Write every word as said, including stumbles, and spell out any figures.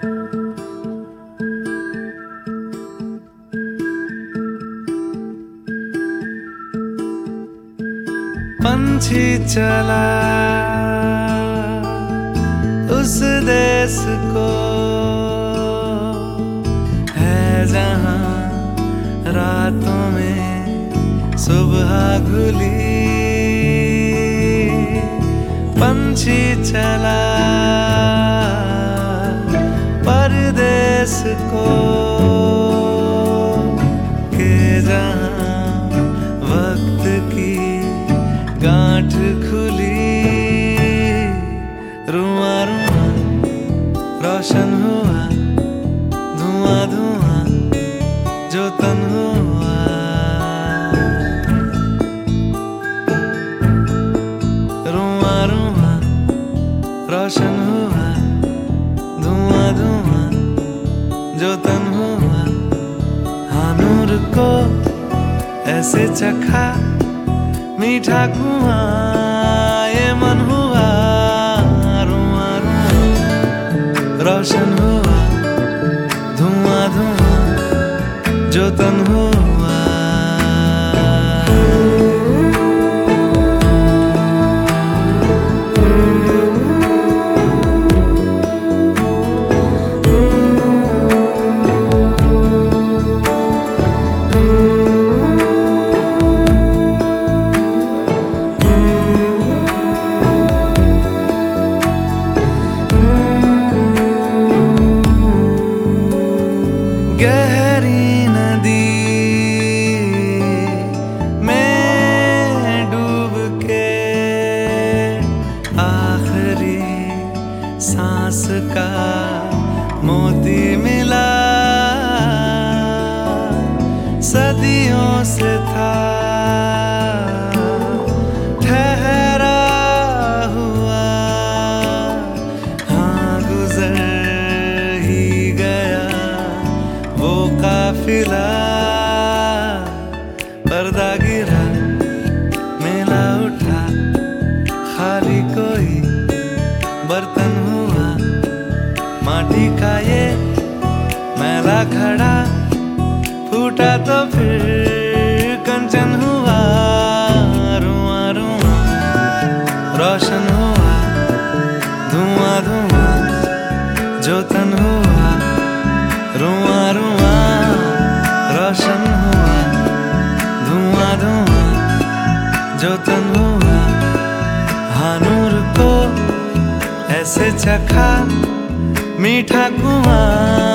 पंछी चला उस देश को है जहां रातों में सुबह घुली। पंछी चला परदेश को के जहां वक्त की गांठ खुली। रुआ रुआ रोशन हुआ धुआं धुआं जो तन हुआ। रुआ रुआ रोशन हुआ धुआं धुआं जो तन हुआ। हाँ नूर को ऐसे चखा मीठा कुआं ये मन हुआ। रुआ रुआ रोशन हुआ धुआं धुआं जो तन हुआ। गहरी नदी में डूब के आखिरी सांस का मोती मिला। सदियों से था ठहरा हुआ। हाँ गुजर ही गया वो काफिला। पर्दा गिरा मेला उठा खाली कोई बर्तन हुआ। माटी का ये मैला घड़ा फूटा तो फिर कंचन हुआ। रुआ रुआ रोशन हुआ धुआं धुआं जो तन हुआ। रुआ रुआ रोशन हुआ धुआं धुआं जो तन हुआ। हाँ नूर को ऐसे चखा मीठा कुआं